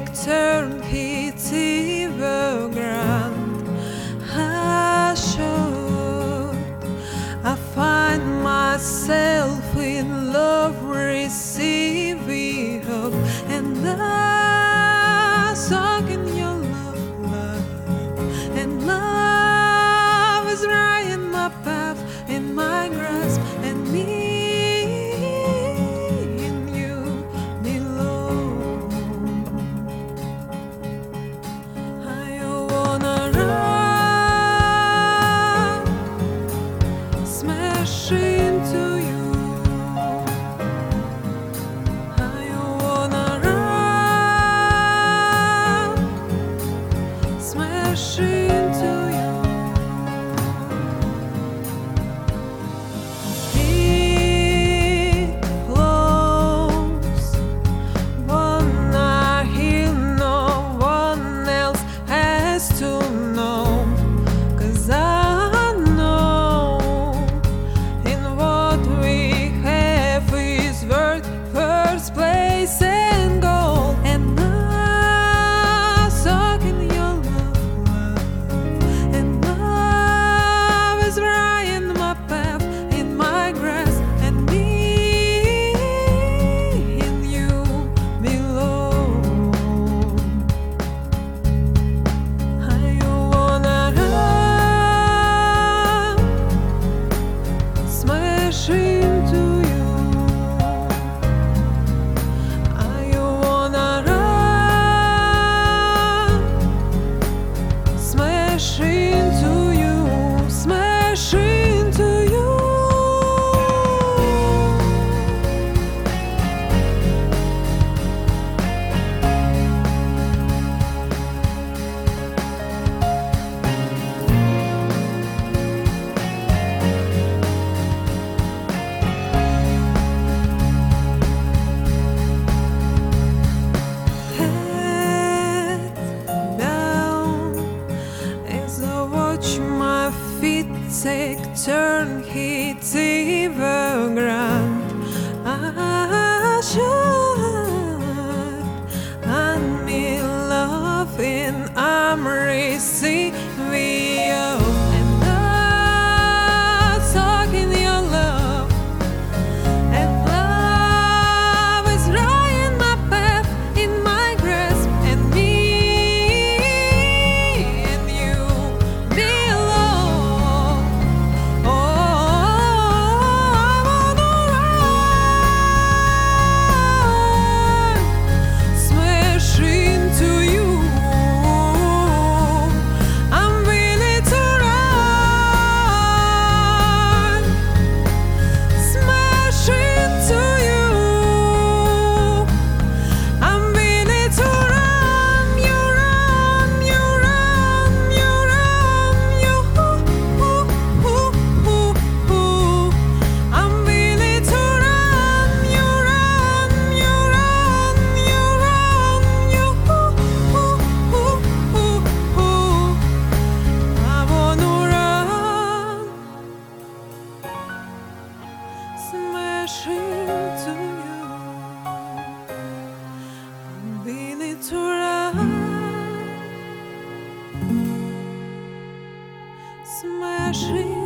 turn hit the ground. I should. I find myself in love, receiving hope, and I soak in your love, love, and love is right in my path, in my grasp, and me. Into you, I wanna run, smash into you. It close, one I hear no one else has to know, 'cause I know in what we have is worth first place and goal, and I soak in your love, love, and love is right in my path, in my grasp, and me and you belong. I wanna run, smash into you. I wanna run, smash into you, smash into you. My feet take turn, hit the ground. I should. I'm in love and I'm receiving you, and I'm talking your love, and love is right in my path, in my grasp, and me and you belong. Oh, I wanna run, smash into you. I'm willing to run, smash into you. I'm willing to run, you run, you run, you run, you I'm willing to run, you run, you run, you run, you I wanna run, smash into you. I'm willing to run, smash into